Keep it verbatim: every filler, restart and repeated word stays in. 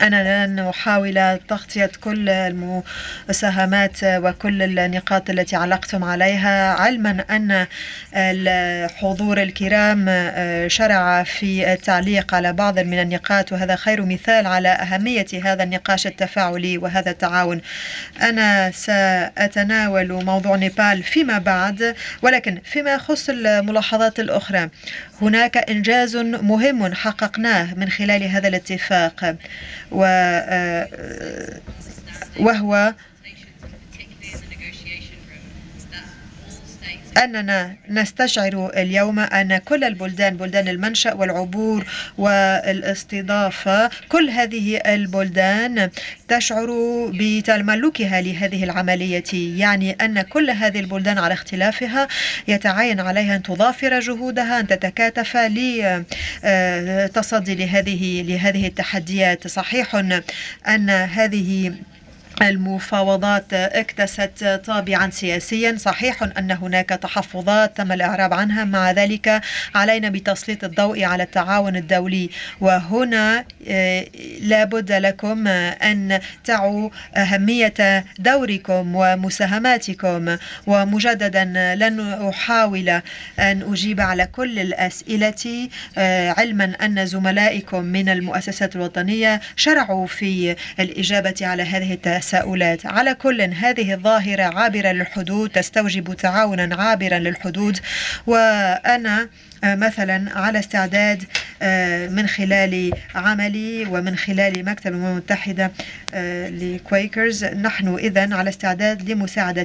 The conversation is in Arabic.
أنا لن أحاول تغطية كل المساهمات وكل النقاط التي علقتم عليها، علما أن الحضور الكرام شرع في التعليق على بعض من النقاط، وهذا خير مثال على أهمية هذا النقاش التفاعلي وهذا التعاون. أنا سأتناول موضوع نيبال فيما بعد، ولكن فيما يخص الملاحظات الأخرى، هناك إنجاز مهم حققناه من خلال هذا الاتفاق، وهو أننا نستشعر اليوم أن كل البلدان، بلدان المنشأ والعبور والاستضافة، كل هذه البلدان تشعر بتملكها لهذه العملية، يعني أن كل هذه البلدان على اختلافها يتعين عليها أن تضافر جهودها، أن تتكاتف لتصدي لهذه لهذه التحديات. صحيح أن هذه المفاوضات اكتست طابعا سياسيا، صحيح أن هناك تحفظات تم الإعراب عنها، مع ذلك علينا بتسليط الضوء على التعاون الدولي، وهنا لابد لكم أن تعوا أهمية دوركم ومساهماتكم. ومجددا لن أحاول أن أجيب على كل الأسئلة، علما أن زملائكم من المؤسسات الوطنية شرعوا في الإجابة على هذه التساؤلات. على كل، هذه الظاهرة عابرة للحدود، تستوجب تعاونا عابرا للحدود، وأنا مثلا على استعداد من خلال عملي ومن خلال مكتب الأمم المتحدة لكويكرز، نحن إذن على استعداد لمساعدة